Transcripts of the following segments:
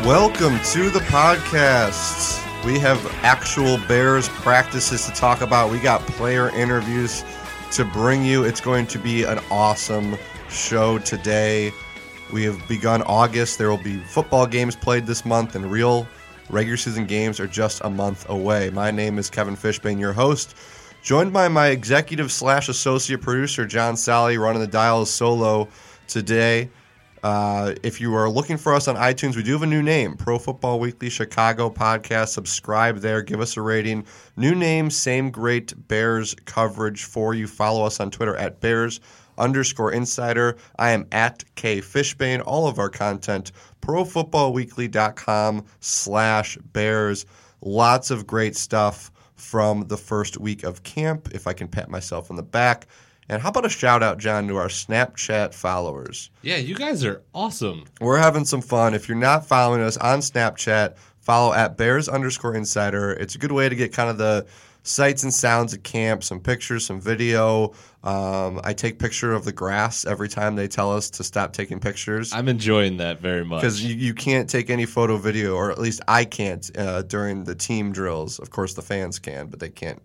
Welcome to the podcast. We have actual Bears practices to talk about. We got player interviews to bring you. It's going to be an awesome show today. We have begun August. There will be football games played this month, and real regular season games are just a month away. My name is Kevin Fishbane, your host, joined by my executive/associate producer, John Sally, running the dials solo today. If you are looking for us on iTunes, we do have a new name, Pro Football Weekly Chicago Podcast. Subscribe there. Give us a rating. New name, same great Bears coverage for you. Follow us on Twitter at Bears_Insider. I am at K Fishbane. All of our content, profootballweekly.com/Bears. Lots of great stuff from the first week of camp, if I can pat myself on the back. And how about a shout-out, John, to our Snapchat followers? Yeah, you guys are awesome. We're having some fun. If you're not following us on Snapchat, follow at Bears_Insider. It's a good way to get kind of the sights and sounds at camp, some pictures, some video. I take picture of the grass every time they tell us to stop taking pictures. I'm enjoying that very much. Because you can't take any photo video, or at least I can't during the team drills. Of course, the fans can, but they can't,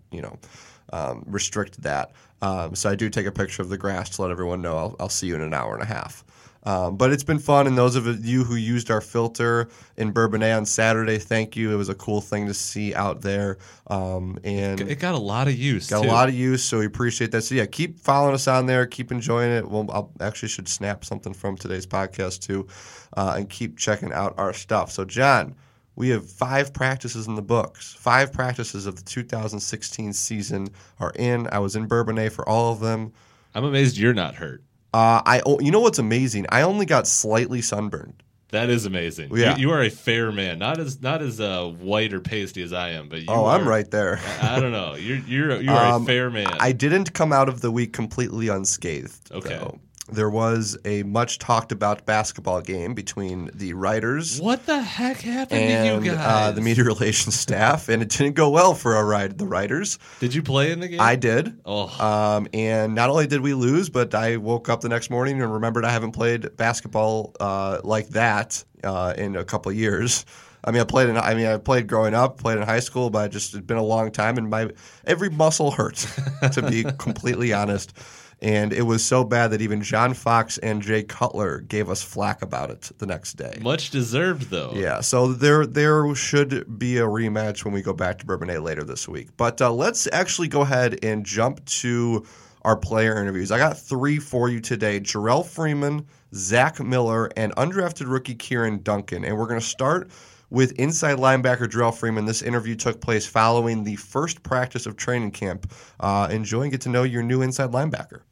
restrict that. So I do take a picture of the grass to let everyone know I'll see you in an hour and a half. But it's been fun, and those of you who used our filter in Bourbonnais on Saturday, thank you. It was a cool thing to see out there. And it got a lot of use, so we appreciate that. So, yeah, keep following us on there. Keep enjoying it. Well, I actually should snap something from today's podcast, too, and keep checking out our stuff. So, John, we have 5 practices in the books. 5 practices of the 2016 season are in. I was in Bourbonnais for all of them. I'm amazed you're not hurt. You know what's amazing? I only got slightly sunburned. That is amazing. Yeah. You are a fair man, not as white or pasty as I am, but I'm right there. I don't know. You are a fair man. I didn't come out of the week completely unscathed. Okay. Though. There was a much talked about basketball game between the writers. What the heck happened to you guys? The media relations staff, and it didn't go well for the writers. Did you play in the game? I did. Oh. And not only did we lose, but I woke up the next morning and remembered I haven't played basketball like that in a couple of years. I played growing up, played in high school, but it's been a long time, and every muscle hurt, to be completely honest. And it was so bad that even John Fox and Jay Cutler gave us flack about it the next day. Much deserved, though. Yeah, so there should be a rematch when we go back to Bourbonnais later this week. But let's actually go ahead and jump to our player interviews. I got 3 for you today. Jerrell Freeman, Zach Miller, and undrafted rookie Kieran Duncan. And we're going to start with inside linebacker Jerrell Freeman. This interview took place following the first practice of training camp. Enjoy and get to know your new inside linebacker.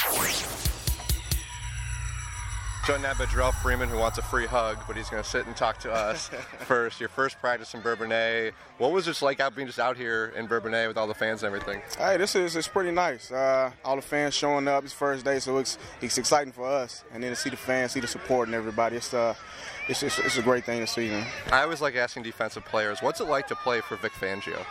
Joined now by Jerrell Freeman, who wants a free hug, but he's going to sit and talk to us first. Your first practice in Bourbonnais. What was it like being just out here in Bourbonnais with all the fans and everything? Hey, it's pretty nice. All the fans showing up. It's first day, so it's exciting for us. And then to see the fans, see the support and everybody, it's a great thing to see, man. I always like asking defensive players, what's it like to play for Vic Fangio?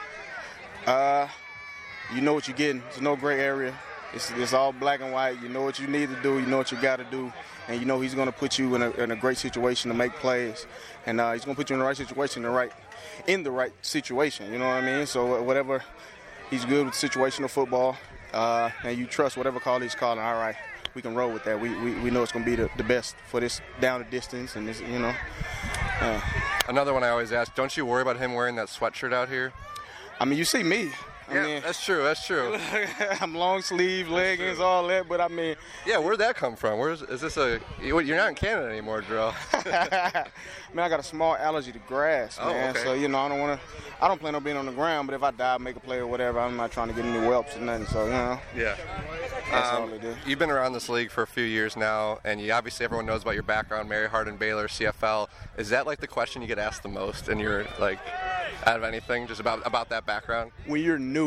You know what you're getting. There's no gray area. It's all black and white. You know what you need to do. You know what you got to do. And you know he's going to put you in a great situation to make plays. And he's going to put you in the right situation, in the right situation. You know what I mean? So whatever, he's good with situational football. And you trust whatever call he's calling. All right, we can roll with that. We know it's going to be the best for this down the distance. And this, Another one I always ask, don't you worry about him wearing that sweatshirt out here? I mean, you see me. That's true. I'm long sleeve, leggings, all that, but I mean... Yeah, where'd that come from? Is this you're not in Canada anymore, Jerrell. Man, I got a small allergy to grass, man. Okay. So, I don't plan on being on the ground, but if I die, make a play or whatever, I'm not trying to get any whelps or nothing, so, Yeah. That's all it is. You've been around this league for a few years now, and obviously everyone knows about your background, Mary Hardin, Baylor, CFL. Is that, the question you get asked the most, and you're, out of anything, just about that background? When you're new,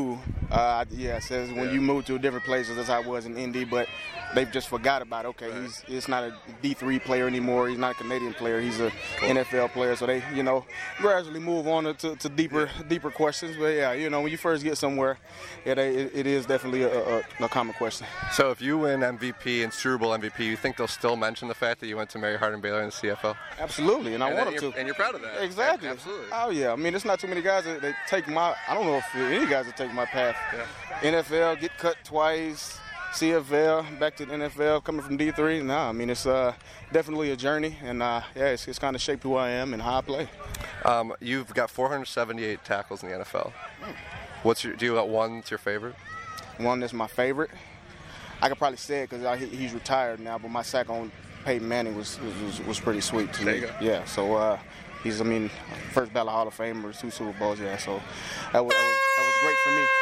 Yeah, it says when you move to different places, that's how it was in Indy, but they've just forgot about it. Okay, he's not a D3 player anymore. He's not a Canadian player. He's a NFL player. So they, gradually move on to deeper questions. But yeah, when you first get somewhere, it is definitely a common question. So if you win MVP and Super Bowl MVP, you think they'll still mention the fact that you went to Mary Hardin-Baylor in the CFL? Absolutely, and I want them to. And you're proud of that. Exactly. Absolutely. Oh yeah, I mean, there's not too many guys that take my. I don't know if any guys that take my path. Yeah. NFL, get cut twice. CFL, back to the NFL, coming from D3. Nah, I mean, it's definitely a journey, and it's kind of shaped who I am and how I play. You've got 478 tackles in the NFL. Do you got one that's your favorite? One that's my favorite. I could probably say it because he's retired now, but my sack on Peyton Manning was pretty sweet to me. There you go. Yeah, so he's, first ballot Hall of Famer, 2 Super Bowls, yeah, so that was great for me.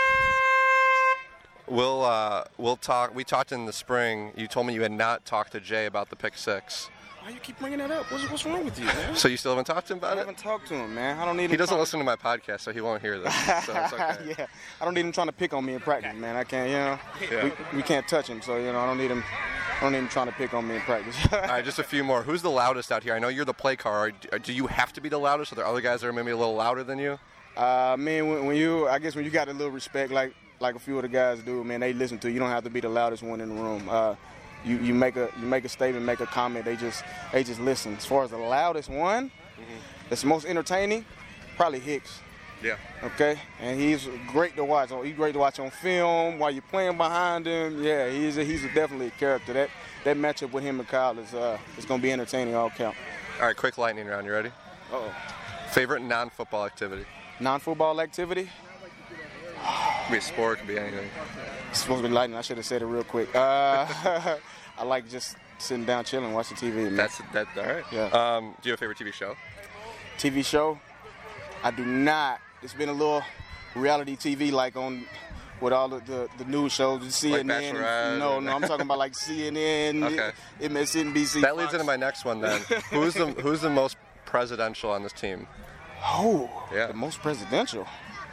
We'll talk. We talked in the spring. You told me you had not talked to Jay about the pick six. Why you keep bringing that up? What's wrong with you, man? So you still haven't talked to him about it? I haven't talked to him, man. I don't need him. He doesn't listen to my podcast, so he won't hear this. So it's okay. Yeah, I don't need him trying to pick on me in practice, man. I can't, we can't touch him, so I don't need him. I don't need him trying to pick on me in practice. All right, just a few more. Who's the loudest out here? I know you're the play caller. Do you have to be the loudest? Are there other guys that are maybe a little louder than you? Man, when you got a little respect, like a few of the guys do, man, they listen to you. You don't have to be the loudest one in the room. You make a statement, make a comment. They just listen. As far as the loudest one, that's the most entertaining, probably Hicks. Yeah. Okay, and he's great to watch. He's great to watch on film while you're playing behind him. Yeah, he's definitely a character. That matchup with him and Kyle is going to be entertaining all count. All right, quick lightning round. You ready? Uh-oh. Favorite non-football activity? Non-football activity? Could be a sport, could be anything. It's supposed to be lightning. I should have said it real quick. I like just sitting down, chilling, watching TV. Man. That's all right. Yeah. Do you have a favorite TV show? TV show? I do not. It's been a little reality TV, like on with all of the news shows, CNN. Like Bachelorette? No, I'm talking about like CNN, okay. MSNBC. That leads into my next one then. Who's the most presidential on this team? Oh, yeah. The most presidential?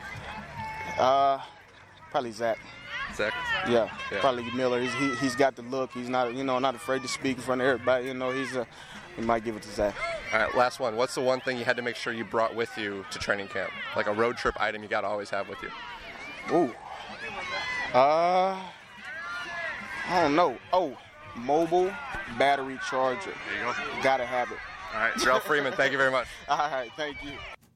Probably Zach. Zach? Yeah, probably Miller. He's got the look. He's not not afraid to speak in front of everybody. He might give it to Zach. All right, last one. What's the one thing you had to make sure you brought with you to training camp? Like a road trip item you got to always have with you? Ooh. I don't know. Oh, mobile battery charger. There you go. Gotta have it. All right, Darrell Freeman, thank you very much. All right, thank you.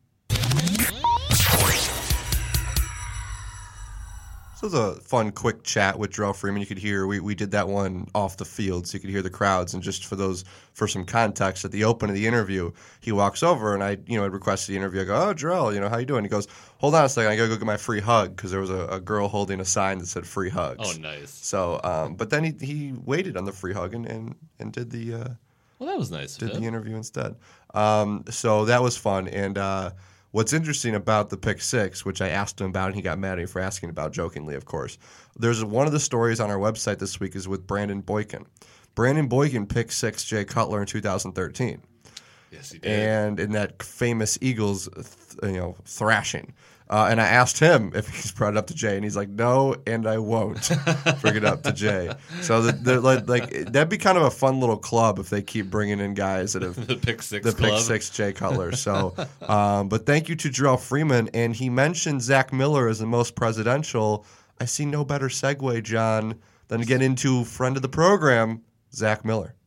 So it was a fun, quick chat with Darrell Freeman. You could hear, we did that one off the field, so you could hear the crowds. And just for some context, at the open of the interview, he walks over, and I had requested the interview. I go, "Oh, Darrell, how you doing?" He goes, "Hold on a second, I gotta go get my free hug," because there was a girl holding a sign that said free hugs. Oh, nice. So, but then he waited on the free hug and did the well, that was nice. Did the interview instead. So that was fun. And what's interesting about the pick six, which I asked him about, and he got mad at me for asking about jokingly, of course. There's one of the stories on our website this week is with Brandon Boykin. Brandon Boykin picked six Jay Cutler in 2013. Yes, he did. And in that famous Eagles, thrashing. And I asked him if he's brought it up to Jay, and he's like, "No, and I won't bring it up to Jay." So that'd be kind of a fun little club if they keep bringing in guys that have the pick six club. Pick six Jay Cutler. So, but thank you to Darrell Freeman, and he mentioned Zach Miller as the most presidential. I see no better segue, John, than to get into friend of the program, Zach Miller.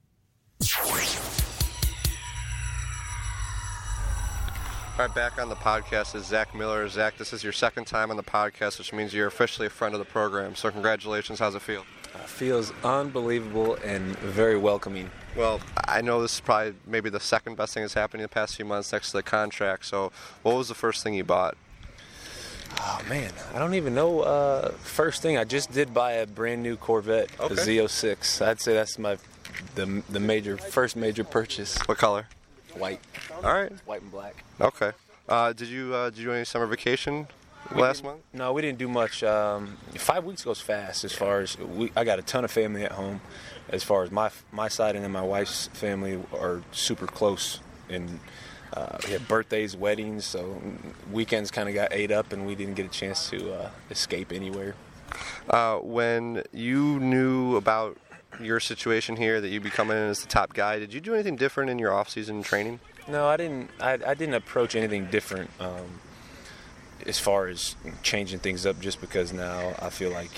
All right, back on the podcast is Zach Miller. Zach, this is your second time on the podcast, which means you're officially a friend of the program. So congratulations. How's it feel? Feels unbelievable and very welcoming. Well, I know this is probably maybe the second best thing that's happened in the past few months next to the contract. So what was the first thing you bought? Oh, man, I don't even know. First thing, I just did buy a brand new Corvette, a Z06. I'd say that's the first major purchase. What color? White. All right. White and black. Okay. Did you do any summer vacation last month? No, we didn't do much. 5 weeks goes fast as far as I got a ton of family at home. As far as my side and then my wife's family are super close. And We had birthdays, weddings, so weekends kind of got ate up, and we didn't get a chance to escape anywhere. When you knew about your situation here, that you'd be coming in as the top guy, did you do anything different in your off-season training? No, I didn't. I didn't approach anything different as far as changing things up. Just because now I feel like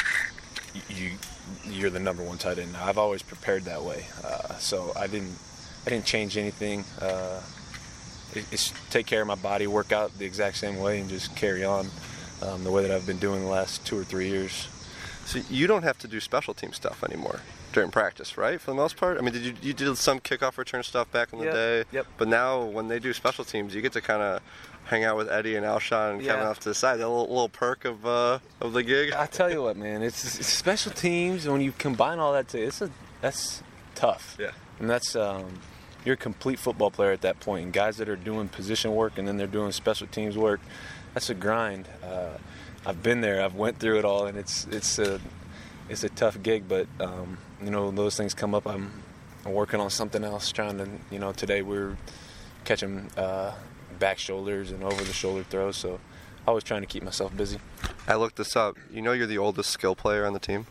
you're the number one tight end now. I've always prepared that way, so I didn't change anything. It's take care of my body, work out the exact same way, and just carry on the way that I've been doing the last 2 or 3 years. So you don't have to do special team stuff anymore during practice, right? For the most part. I mean, you did some kickoff return stuff back in the day? Yep. But now when they do special teams, you get to kind of hang out with Eddie and Alshon and Kevin off to the side. That little perk of the gig. I tell you what, man, it's special teams. When you combine all that that's tough. Yeah. And that's you're a complete football player at that point. And guys that are doing position work and then they're doing special teams work, that's a grind. I've been there. I've went through it all, and it's a tough gig. But those things come up. I'm working on something else. Trying to today we're catching back shoulders and over the shoulder throws. So I was trying to keep myself busy. I looked this up. You know you're the oldest skill player on the team?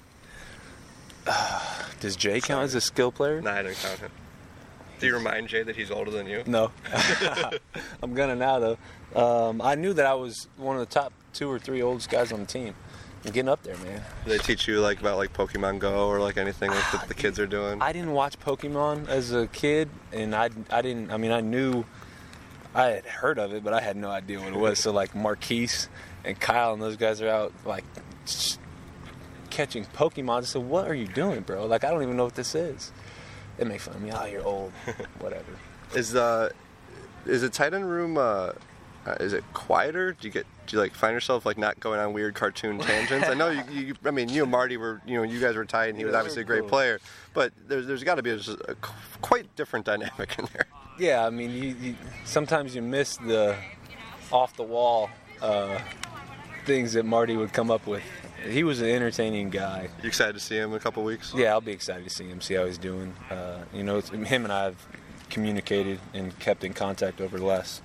Does Jay count as a skill player? No, I didn't count him. Do you remind Jay that he's older than you? No. I'm gonna now, though. I knew that I was one of the top 2 or 3 oldest guys on the team. I'm getting up there, man. Do they teach you about Pokemon Go or anything that the kids are doing? I didn't watch Pokemon as a kid, and I didn't. I mean, I knew I had heard of it, but I had no idea what it was. So Marquise and Kyle and those guys are out catching Pokemon. I said, "What are you doing, bro? I don't even know what this is." They make fun of me. Oh, you're old. Whatever. Is the tight end room? Is it quieter? Do you find yourself not going on weird cartoon tangents? I know you. I mean, you and Marty were. You guys were tight, and he was obviously a great player. But there's got to be a quite different dynamic in there. Yeah, I mean, you sometimes you miss the off the wall things that Marty would come up with. He was an entertaining guy. You excited to see him in a couple weeks? Yeah, I'll be excited to see him, see how he's doing. Him and I have communicated and kept in contact over the last,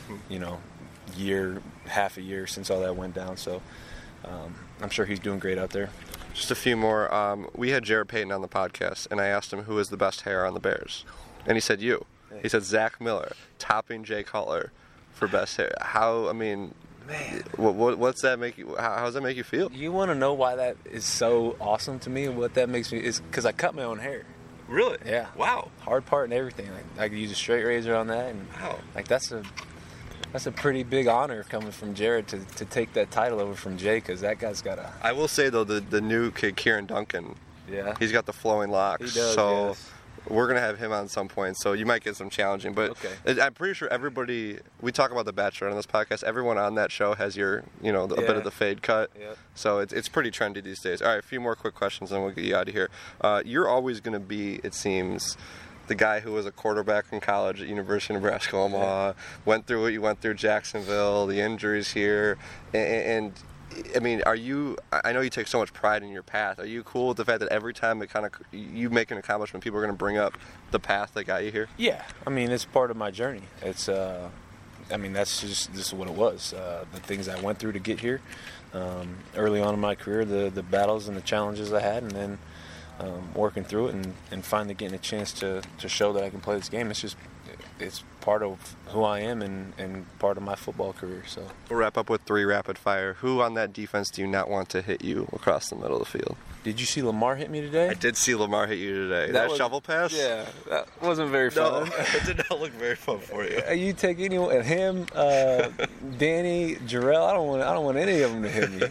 half a year since all that went down. So I'm sure he's doing great out there. Just a few more. We had Jared Payton on the podcast, and I asked him who has the best hair on the Bears. And he said you. He said Zach Miller, topping Jay Cutler for best hair. Man, what's that make you? How does that make you feel? You want to know why that is so awesome to me, and what that makes me is because I cut my own hair. Really? Yeah. Wow. Hard part and everything. I could use a straight razor on that, and wow. That's a pretty big honor coming from Jared to take that title over from Jay, because that guy's got a. I will say though, the new kid Kieran Duncan. Yeah. He's got the flowing locks. He does. So. Yes. We're going to have him on some point, so you might get some challenging. But okay. I'm pretty sure everybody, we talk about The Bachelor on this podcast, everyone on that show has a bit of the fade cut. Yep. So it's pretty trendy these days. All right, a few more quick questions, and we'll get you out of here. You're always going to be, it seems, the guy who was a quarterback in college at University of Nebraska Omaha, went through what you went through, Jacksonville, the injuries here, and I mean, I know you take so much pride in your path. Are you cool with the fact that every time you make an accomplishment, people are going to bring up the path that got you here? Yeah. I mean, it's part of my journey. It's, that's just what it was. The things I went through to get here. Early on in my career, the battles and the challenges I had, and then working through it and finally getting a chance to show that I can play this game. It's part of who I am and part of my football career. So we'll wrap up with 3 rapid fire. Who on that defense do you not want to hit you across the middle of the field? Did you see Lamar hit me today? I did see Lamar hit you today. That shovel pass? Yeah, that wasn't very fun. No, it did not look very fun for you. You take anyone, him, Danny, Jarrell. I don't want any of them to hit me.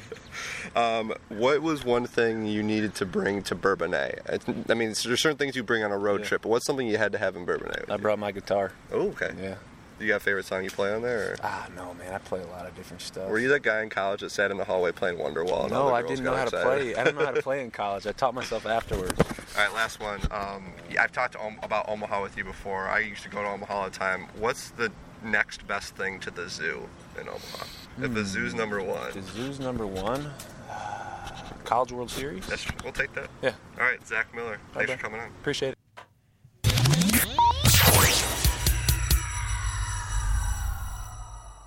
What was one thing you needed to bring to Bourbonnais? I mean, there's certain things you bring on a road trip, but what's something you had to have in Bourbonnais? I brought my guitar. Oh, okay. Yeah. You got a favorite song you play on there? Or? No, man. I play a lot of different stuff. Were you that guy in college that sat in the hallway playing Wonderwall? No, I didn't know how to play. I didn't know how to play in college. I taught myself afterwards. All right, last one. I've talked about Omaha with you before. I used to go to Omaha all the time. What's the next best thing to the zoo in Omaha? If the zoo's number one. The zoo's number one? College World Series? We'll take that. Yeah. All right, Zach Miller. Thanks for coming on. Appreciate it.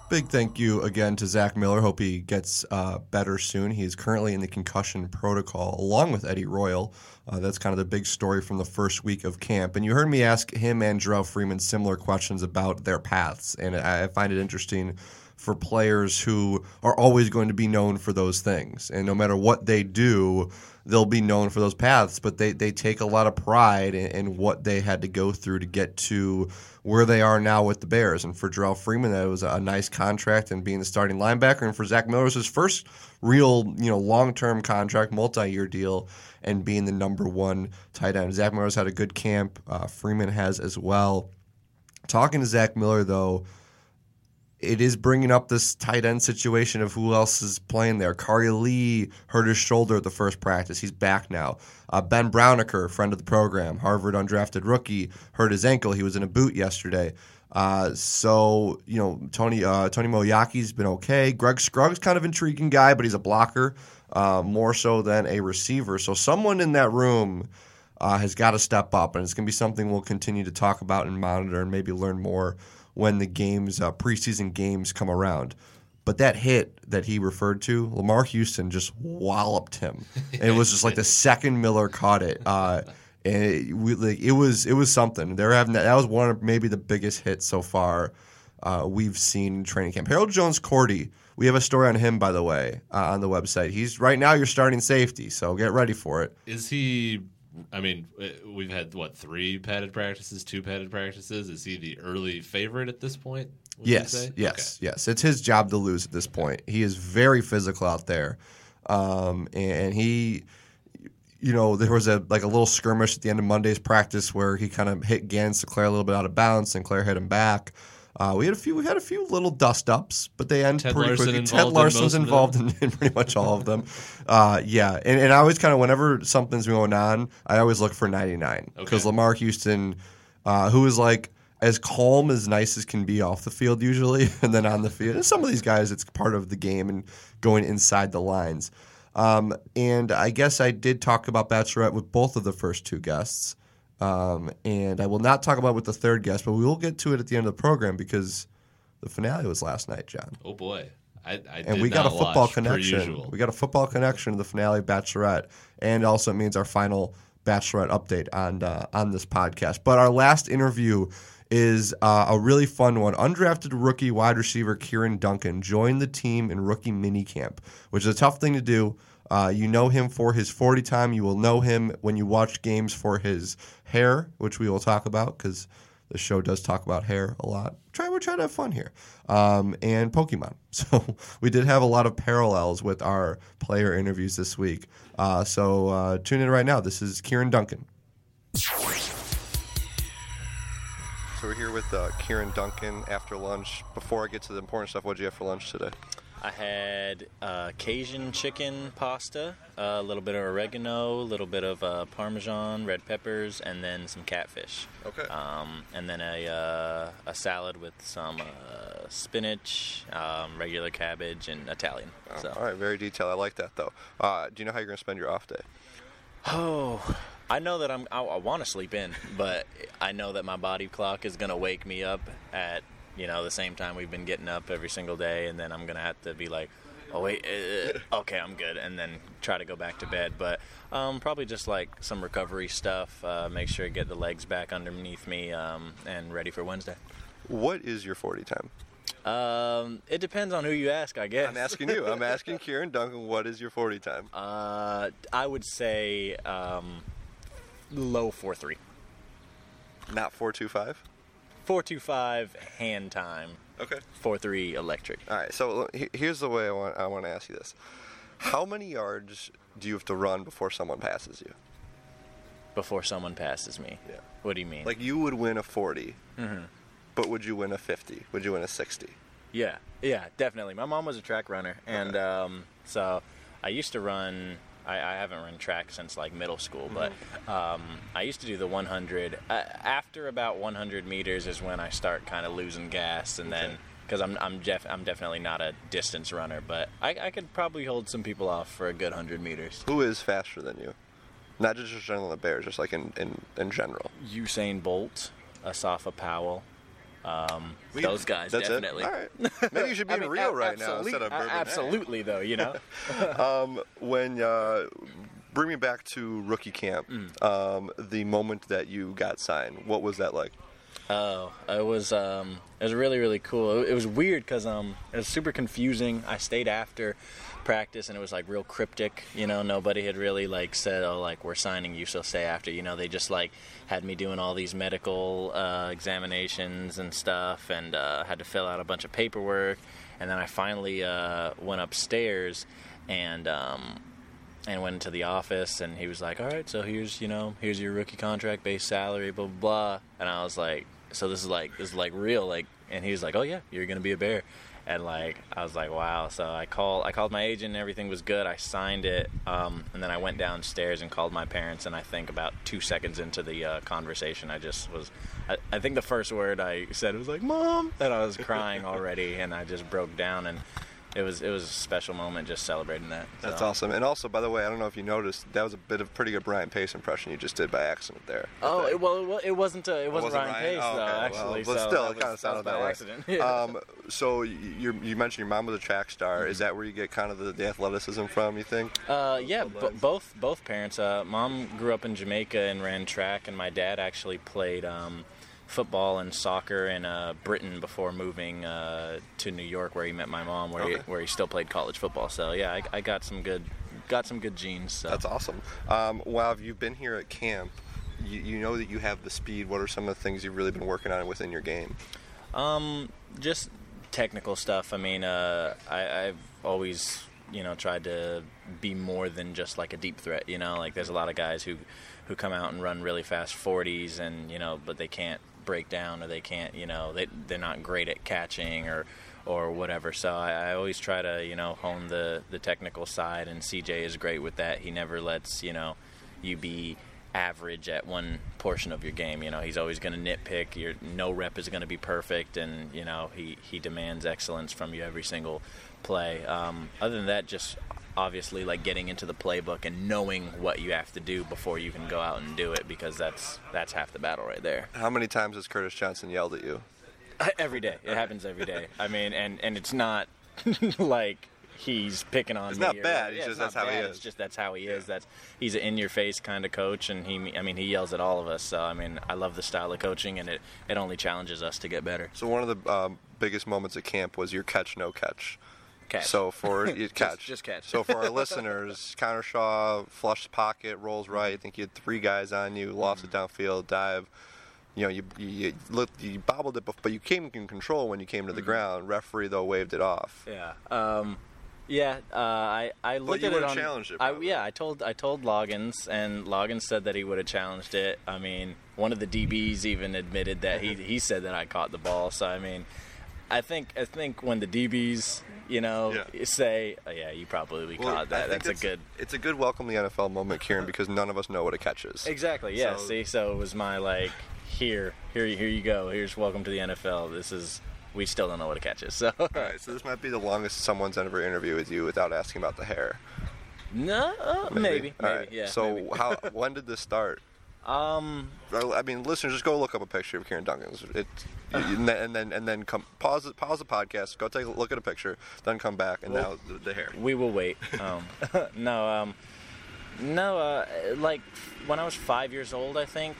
Big thank you again to Zach Miller. Hope he gets better soon. He is currently in the concussion protocol along with Eddie Royal. That's kind of the big story from the first week of camp. And you heard me ask him and Jarrell Freeman similar questions about their paths. And I find it interesting for players who are always going to be known for those things. And no matter what they do, they'll be known for those paths. But they take a lot of pride in what they had to go through to get to where they are now with the Bears. And for Jarrell Freeman, that was a nice contract and being the starting linebacker. And for Zach Miller, it was his first real, long-term contract, multi-year deal, and being the number one tight end. Zach Miller's had a good camp. Freeman has as well. Talking to Zach Miller, though, it is bringing up this tight end situation of who else is playing there. Kari Lee hurt his shoulder at the first practice. He's back now. Ben Browniker, friend of the program, Harvard undrafted rookie, hurt his ankle. He was in a boot yesterday. Tony Moyaki's been okay. Greg Scruggs, kind of intriguing guy, but he's a blocker more so than a receiver. So someone in that room has got to step up, and it's going to be something we'll continue to talk about and monitor and maybe learn more when the games, preseason games come around. But that hit that he referred to, Lamar Houston just walloped him. And it was just like the second Miller caught it. And it was something. That was one of maybe the biggest hits so far we've seen in training camp. Harold Jones-Cordy, we have a story on him, by the way, on the website. He's right now your starting safety, so get ready for it. Is he? I mean, we've had, 3 padded practices, 2 padded practices. Is he the early favorite at this point? Yes. It's his job to lose at this point. He is very physical out there. And he, there was a little skirmish at the end of Monday's practice where he kind of hit Gannon Sinclair a little bit out of bounds. Sinclair hit him back. We had a few little dust ups, but they end pretty quickly. Ted Larson's involved in pretty much all of them. And I always kind of, whenever something's going on, I always look for 99 because Lamar Houston, who is like as calm as nice as can be off the field usually, and then on the field. And some of these guys, it's part of the game and going inside the lines. And I guess I did talk about Bachelorette with both of the first 2 guests. And I will not talk about it with the third guest, but we will get to it at the end of the program because the finale was last night, John. Oh boy, and we got a football connection. We got a football connection to the finale of Bachelorette, and also it means our final Bachelorette update on this podcast. But our last interview is a really fun one. Undrafted rookie wide receiver Kieran Duncan joined the team in rookie minicamp, which is a tough thing to do. You know him for his 40 time. You will know him when you watch games for his hair, which we will talk about because the show does talk about hair a lot. We're trying to have fun here. And Pokemon. So we did have a lot of parallels with our player interviews this week. So tune in right now. This is Kieran Duncan. So we're here with Kieran Duncan after lunch. Before I get to the important stuff, what did you have for lunch today? I had Cajun chicken pasta, a little bit of oregano, a little bit of Parmesan, red peppers, and then some catfish. Okay. And then a salad with some spinach, regular cabbage, and Italian. Oh, so. All right, very detailed. I like that, though. Do you know how you're going to spend your off day? Oh, I know that I want to sleep in, but I know that my body clock is going to wake me up at the same time we've been getting up every single day, and then I'm going to have to be like, oh, wait, okay, I'm good, and then try to go back to bed. But probably just like some recovery stuff, make sure to get the legs back underneath me and ready for Wednesday. What is your 40 time? It depends on who you ask, I guess. I'm asking you. I'm asking Kieran Duncan, what is your 40 time? I would say low 4.3. Not 4.25? 4.25 hand time. Okay. 4.3 electric. All right. So here's the way I want to ask you this: how many yards do you have to run before someone passes you? Before someone passes me. Yeah. What do you mean? Like you would win a 40, mm-hmm. but would you win a 50? Would you win a 60? Yeah, definitely. My mom was a track runner, and so I used to run. I haven't run track since like middle school, but I used to do the 100. After about 100 meters is when I start kind of losing gas, and then because I'm definitely not a distance runner, but I could probably hold some people off for a good 100 meters. Who is faster than you? Not just general the Bears, just like in general. Usain Bolt, Asafa Powell. Those guys, That's definitely. it? All right. Maybe you should be in Rio right now instead of Bourbon. Absolutely, though, you know. When bring me back to rookie camp, the moment that you got signed, what was that like? Oh, it was really, really cool. It was weird because it was super confusing. I stayed after practice and it was like real cryptic, you know. Nobody had really like said, oh, like we're signing you, so stay after, you know. They just like had me doing all these medical examinations and stuff, and had to fill out a bunch of paperwork. And then I finally went upstairs and went into the office, and he was like, all right, so here's your rookie contract, base salary, blah blah blah. And I was like, so this is like real, like. And he was like, oh yeah, you're gonna be a Bear. And like I was like, wow. So I called my agent and everything was good. I signed it, and then I went downstairs and called my parents, and I think about 2 seconds into the conversation, I think the first word I said was like, Mom, and I was crying already, and I just broke down, and it was a special moment just celebrating that. That's awesome. And also, by the way, I don't know if you noticed, that was a bit of pretty good Ryan Pace impression you just did by accident there. Oh, it wasn't Ryan Pace, oh, though, okay. actually. Well, but so still, it kind of sounded that way. Accident. Yeah. So you mentioned your mom was a track star. Mm-hmm. Is that where you get kind of the athleticism from, you think? Yeah, both parents. Mom grew up in Jamaica and ran track, and my dad actually played football and soccer in Britain before moving to New York, where he met my mom, where he still played college football. So yeah, I got some good genes. So. That's awesome. While you've been here at camp, you know that you have the speed. What are some of the things you've really been working on within your game? Just technical stuff. I mean, I've always tried to be more than just like a deep threat. Like there's a lot of guys who come out and run really fast 40s, and but they can't break down, or they can't, they're not great at catching or whatever. So I always try to hone the technical side, and CJ is great with that. He never lets you be average at one portion of your game. He's always going to nitpick. No rep is going to be perfect, and he demands excellence from you every single play. Other than that, just obviously like getting into the playbook and knowing what you have to do before you can go out and do it, because that's half the battle right there. How many times has Curtis Johnson yelled at you? Every day. It happens every day. I mean, and it's not like he's picking on me. It's not bad. It's just that's how he is. It's just that's how he is. He's an in-your-face kind of coach, and he yells at all of us. So I mean, I love the style of coaching, and it only challenges us to get better. So one of the biggest moments at camp was your catch, no catch. Catch. So for catch. Just catch. So for our listeners, Connor Shaw flushed pocket, rolls right. I think you had 3 guys on you, lost it downfield, dive. You bobbled it, but you came in control when you came to the ground. Referee though waved it off. Yeah. I looked at it on. Challenged it. I told Loggins, and Loggins said that he would have challenged it. I mean, one of the DBs even admitted that he said that I caught the ball. So I mean, I think when the DBs say, oh, yeah, you probably caught that. It's a good welcome to the NFL moment, Kieran, because none of us know what a catch is. Exactly. Yeah. So it was my like, here you go. Here's welcome to the NFL. We still don't know what a catch is. So. All right. So this might be the longest someone's ever interviewed with you without asking about the hair. No, maybe. Right. Yeah. So maybe. When did this start? I mean, listeners, just go look up a picture of Kieran Duncan. And then come pause the podcast, go take a look at a picture, then come back, and now the hair. We will wait. No, like when I was 5 years old, I think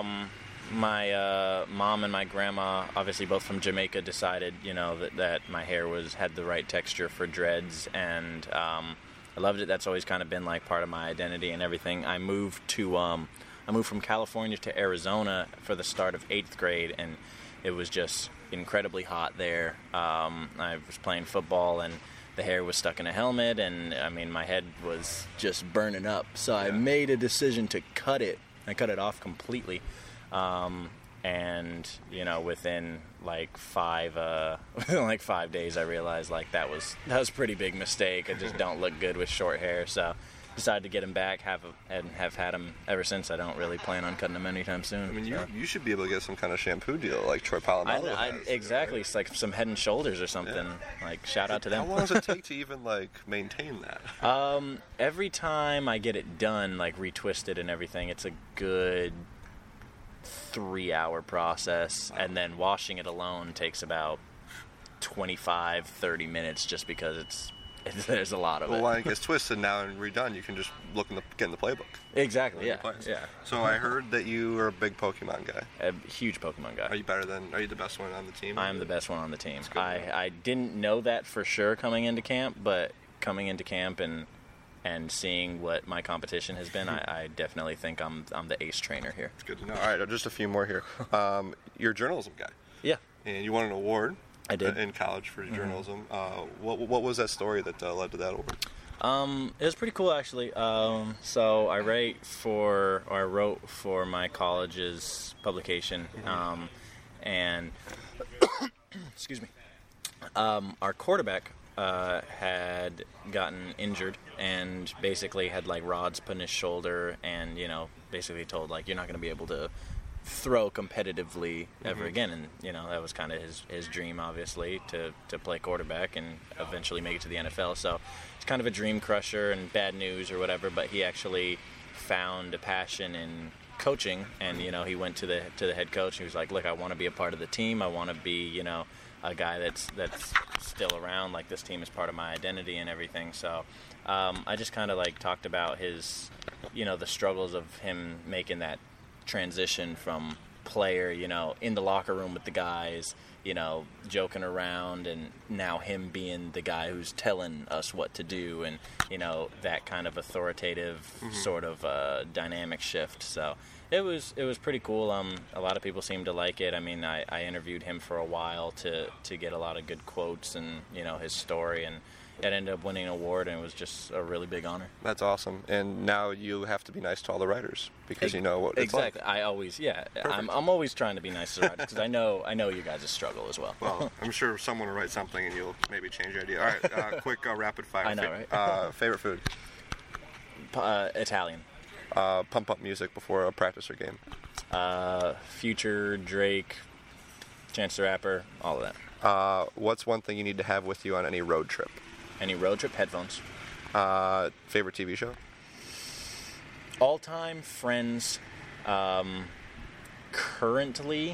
my mom and my grandma, obviously both from Jamaica, decided that my hair had the right texture for dreads, and I loved it. That's always kind of been like part of my identity and everything. I moved from California to Arizona for the start of 8th grade, and it was just incredibly hot there. I was playing football, and the hair was stuck in a helmet, and I mean, my head was just burning up. So I made a decision to cut it. I cut it off completely. And within like 5 days, I realized like that was a pretty big mistake. I just don't look good with short hair, so decided to get him back. Have had him ever since. I don't really plan on cutting him anytime soon. I mean, you should be able to get some kind of shampoo deal like Troy Polamalu has. Exactly. Right? It's like some Head and Shoulders or something. Yeah. Like shout out to them. How long does it take to even like maintain that? Every time I get it done, like retwisted and everything, it's a good 3-hour process, and then washing it alone takes about 25-30 minutes just because there's a lot of Well, it. when it gets twisted now and redone, you can just get in the playbook. Exactly, yeah. So I heard that you are a big Pokemon guy. A huge Pokemon guy. Are you the best one on the team? I'm the best one on the team. good. I didn't know that for sure coming into camp, but coming into camp and seeing what my competition has been, I definitely think I'm the ace trainer here. It's good to know. All right, just a few more here. You're a journalism guy, Yeah, and you won an award. I did. In college for journalism. What was that story that led to that award? It was pretty cool actually. So I wrote for my college's publication, and excuse me, our quarterback had gotten injured and basically had like rods put in his shoulder, and basically told like you're not going to be able to throw competitively ever again, and that was kind of his dream, obviously, to play quarterback and eventually make it to the NFL. So it's kind of a dream crusher and bad news or whatever, but he actually found a passion in coaching, and he went to the head coach and he was like, look, I want to be a part of the team. I want to be a guy that's still around, like this team is part of my identity and everything. So I just kind of like talked about his the struggles of him making that transition from player, in the locker room with the guys, joking around, and now him being the guy who's telling us what to do, and that kind of authoritative sort of dynamic shift. So it was pretty cool. A lot of people seemed to like it. I mean, I interviewed him for a while to get a lot of good quotes and his story, and it ended up winning an award, and it was just a really big honor. That's awesome. And now you have to be nice to all the writers because you know what it's exactly. like. I always, I'm always trying to be nice to the writers because I know you guys struggle as well. Well, I'm sure someone will write something and you'll maybe change your idea. All right, quick rapid fire. I know, right? Favorite food? Italian. Pump up music before a practice or game. Future, Drake, Chance the Rapper, all of that. What's one thing you need to have with you on any road trip? Any road trip? Headphones. Favorite TV show? All-time Friends. Currently,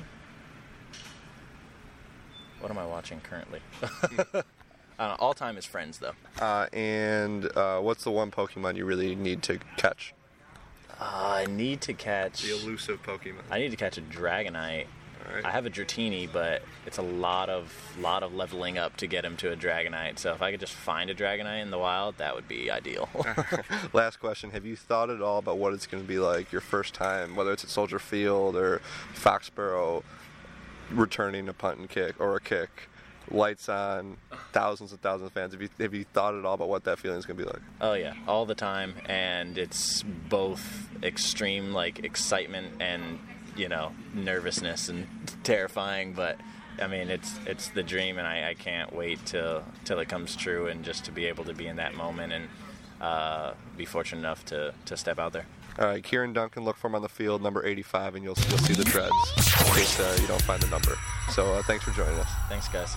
what am I watching currently? All-time is Friends, though. And what's the one Pokemon you really need to catch? I need to catch... The elusive Pokemon. I need to catch a Dragonite. Right. I have a Dratini, but it's a lot of leveling up to get him to a Dragonite. So if I could just find a Dragonite in the wild, that would be ideal. Last question. Have you thought at all about what it's going to be like your first time, whether it's at Soldier Field or Foxborough, returning a punt and kick or a kick, lights on, thousands and thousands of fans? Have you thought at all about what that feeling is going to be like? Oh, yeah. All the time. And it's both extreme, like, excitement and nervousness and terrifying, but I mean it's the dream, and I can't wait till it comes true, and just to be able to be in that moment and be fortunate enough to step out there. All right, Kieran Duncan, look for him on the field, number 85, and you'll see the treads in case you don't find the number. So thanks for joining us. Thanks, guys.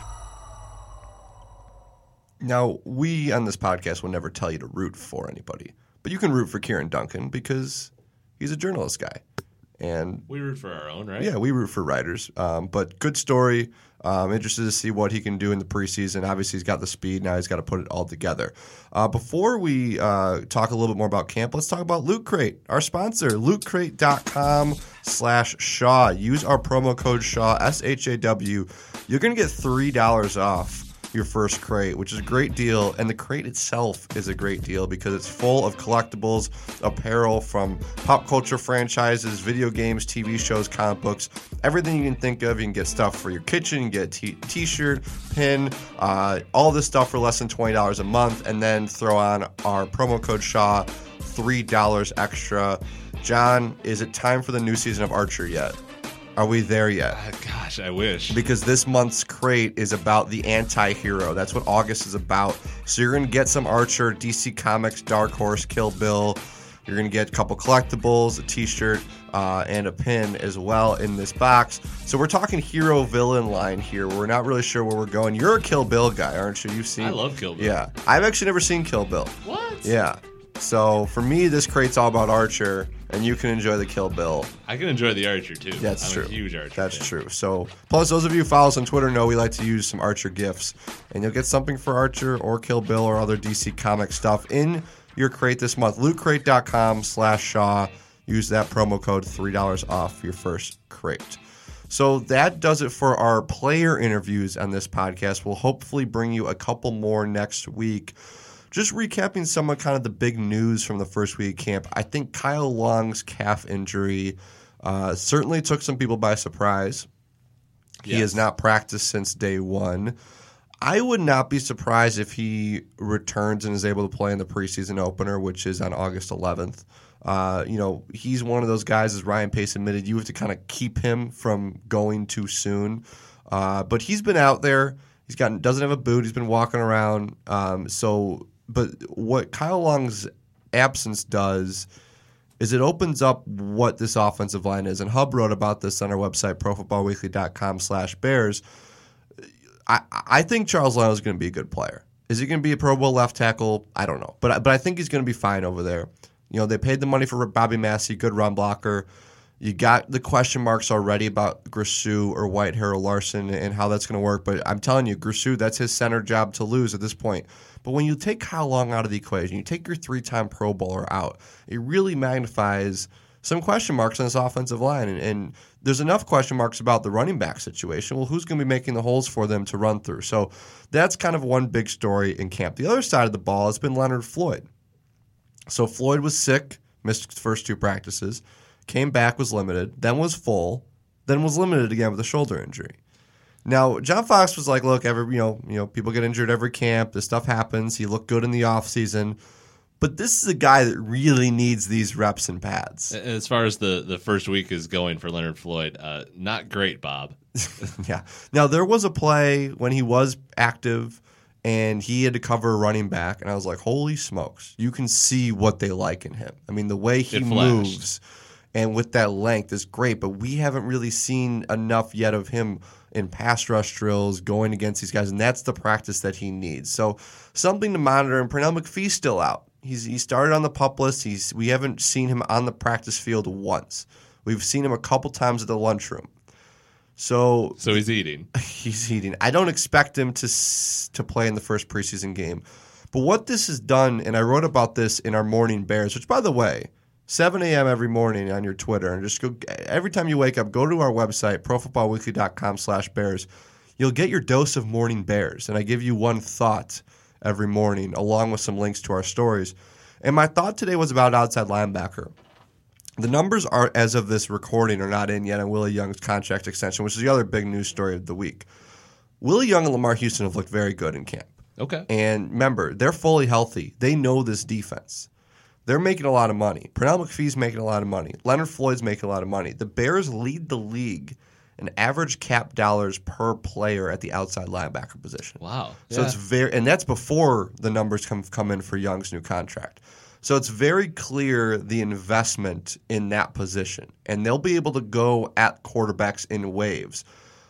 Now, we on this podcast will never tell you to root for anybody, but you can root for Kieran Duncan because he's a journalist guy. And we root for our own, right? Yeah, we root for writers. But good story. Interested to see what he can do in the preseason. Obviously, he's got the speed. Now he's got to put it all together. Before we talk a little bit more about camp, let's talk about Loot Crate, our sponsor, lootcrate.com/Shaw. Use our promo code Shaw, SHAW. You're going to get $3 off your first crate, which is a great deal, and the crate itself is a great deal because it's full of collectibles, apparel from pop culture franchises, video games, TV shows, comic books, everything you can think of. You can get stuff for your kitchen, you can get a t-shirt, pin, all this stuff for less than $20 a month, and then throw on our promo code Shaw, $3 extra. John, is it time for the new season of Archer yet? Are we there yet? Gosh, I wish. Because this month's crate is about the anti-hero. That's what August is about. So you're going to get some Archer, DC Comics, Dark Horse, Kill Bill. You're going to get a couple collectibles, a t-shirt, and a pin as well in this box. So we're talking hero-villain line here. We're not really sure where we're going. You're a Kill Bill guy, aren't you? You've seen... I love Kill Bill. Yeah. I've actually never seen Kill Bill. What? Yeah. So for me, this crate's all about Archer. and you can enjoy the Kill Bill. I can enjoy the Archer too. That's I'm true. A huge Archer. That's fan. true. So, plus those of you who follow us on Twitter know we like to use some Archer gifts, and you'll get something for Archer or Kill Bill or other DC comic stuff in your crate this month. LootCrate.com/Shaw. Use that promo code, $3 off your first crate. So that does it for our player interviews on this podcast. We'll hopefully bring you a couple more next week. Just recapping some of kind of the big news from the first week of camp. I think Kyle Long's calf injury certainly took some people by surprise. He has not practiced since day one. I would not be surprised if he returns and is able to play in the preseason opener, which is on August 11th. He's one of those guys, as Ryan Pace admitted, you have to kind of keep him from going too soon. But he's been out there. Doesn't have a boot. He's been walking around. But what Kyle Long's absence does is it opens up what this offensive line is. And Hub wrote about this on our website, profootballweekly.com/Bears. I think Charles Leno is going to be a good player. Is he going to be a Pro Bowl left tackle? I don't know. But I think he's going to be fine over there. They paid the money for Bobby Massey, good run blocker. You got the question marks already about Grisou or Whitehair or Larson and how that's going to work. But I'm telling you, Grisou, that's his center job to lose at this point. But when you take Kyle Long out of the equation, you take your 3-time Pro Bowler out, it really magnifies some question marks on this offensive line. And there's enough question marks about the running back situation. Well, who's going to be making the holes for them to run through? So that's kind of one big story in camp. The other side of the ball has been Leonard Floyd. So Floyd was sick, missed the first 2 practices, came back, was limited, then was full, then was limited again with a shoulder injury. Now, John Fox was like, look, people get injured every camp. This stuff happens. He looked good in the offseason. But this is a guy that really needs these reps and pads. As far as the first week is going for Leonard Floyd, not great, Bob. Yeah. Now, there was a play when he was active and he had to cover a running back, and I was like, holy smokes. You can see what they like in him. I mean, the way he moves and with that length is great, but we haven't really seen enough yet of him in pass rush drills going against these guys, and that's the practice that he needs. So something to monitor, and Pernell McPhee's still out. He started on the PUP list. We haven't seen him on the practice field once. We've seen him a couple times at the lunchroom. So he's eating. He's eating. I don't expect him to play in the first preseason game. But what this has done, and I wrote about this in our Morning Bears, which, by the way, 7 a.m. every morning on your Twitter, and just go every time you wake up, go to our website, profootballweekly.com/Bears. You'll get your dose of Morning Bears, and I give you one thought every morning, along with some links to our stories. And my thought today was about outside linebacker. The numbers are, as of this recording, are not in yet on Willie Young's contract extension, which is the other big news story of the week. Willie Young and Lamar Houston have looked very good in camp. Okay. And remember, they're fully healthy. They know this defense. They're making a lot of money. Pernell McPhee's making a lot of money. Leonard Floyd's making a lot of money. The Bears lead the league in average cap dollars per player at the outside linebacker position. Wow. So it's and that's before the numbers come in for Young's new contract. So it's very clear the investment in that position. And they'll be able to go at quarterbacks in waves.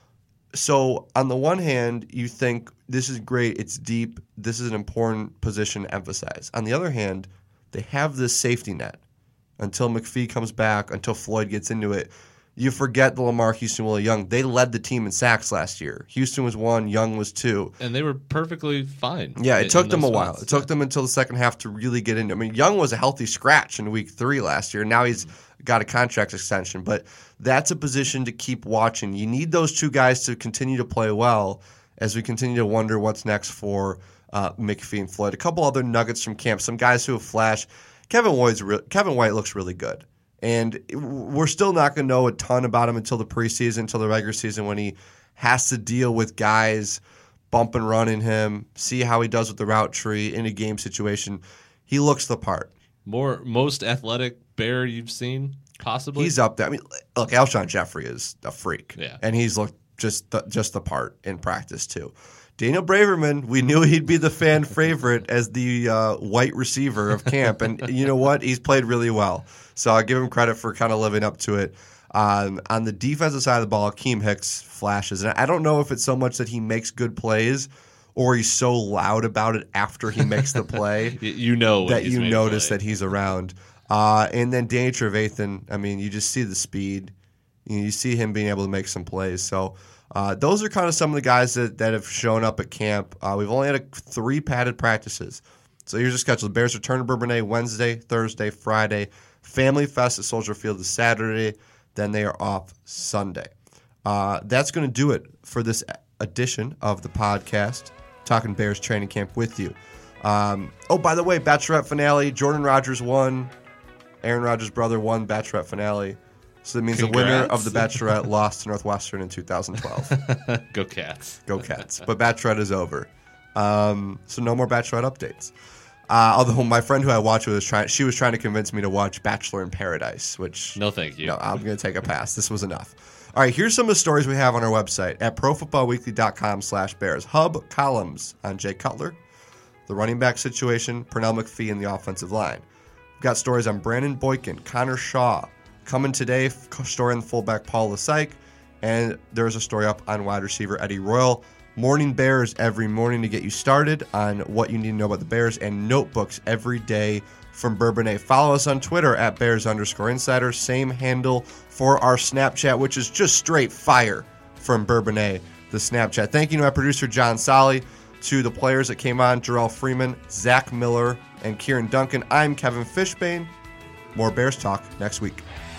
So on the one hand, you think this is great, it's deep, this is an important position to emphasize. On the other hand, they have this safety net until McPhee comes back, until Floyd gets into it. You forget the Lamar Houston, Willie Young. They led the team in sacks last year. Houston was 1, Young was 2. And they were perfectly fine. Yeah, it took them a while. spots. It took them until the second half to really get into it. I mean, Young was a healthy scratch in week 3 last year. Now he's got a contract extension. But that's a position to keep watching. You need those 2 guys to continue to play well as we continue to wonder what's next for McPhee and Floyd. A couple other nuggets from camp. Some guys who have flashed. Kevin White looks really good. And we're still not going to know a ton about him until the preseason, until the regular season, when he has to deal with guys bump and running him, see how he does with the route tree in a game situation. He looks the part. Most athletic Bear you've seen, possibly? He's up there. I mean, look, Alshon Jeffrey is a freak. Yeah. And he's looked just the part in practice, too. Daniel Braverman, we knew he'd be the fan favorite as the white receiver of camp. And you know what? He's played really well. So I'll give him credit for kind of living up to it. On the defensive side of the ball, Akeem Hicks flashes. And I don't know if it's so much that he makes good plays or he's so loud about it after he makes the play you know that you notice that he's around. And then Danny Trevathan, I mean, you just see the speed. You see him being able to make some plays. So those are kind of some of the guys that have shown up at camp. We've only had 3 padded practices. So here's the schedule. The Bears return to Bourbonnais Wednesday, Thursday, Friday. Family Fest at Soldier Field is Saturday. Then they are off Sunday. That's going to do it for this edition of the podcast, Talking Bears Training Camp with you. By the way, Bachelorette finale. Jordan Rodgers won. Aaron Rodgers' brother won Bachelorette finale. So that means the winner of the Bachelorette lost to Northwestern in 2012. Go Cats. Go Cats. But Bachelorette is over. So no more Bachelorette updates. Although my friend who I watched with she was trying to convince me to watch Bachelor in Paradise, which... No, thank you. No, I'm going to take a pass. This was enough. All right, here's some of the stories we have on our website at profootballweekly.com/Bears. Hub columns on Jay Cutler, the running back situation, Pernell McPhee, and the offensive line. We've got stories on Brandon Boykin, Connor Shaw, coming today, story on the fullback Paul Lasike, and there's a story up on wide receiver Eddie Royal. Morning Bears every morning to get you started on what you need to know about the Bears, and notebooks every day from Bourbonnais. Follow us on Twitter at Bears_Insider. Same handle for our Snapchat, which is just straight fire from Bourbonnais, the Snapchat. Thank you to my producer, John Solly, to the players that came on, Jarrell Freeman, Zach Miller, and Kieran Duncan. I'm Kevin Fishbane. More Bears talk next week.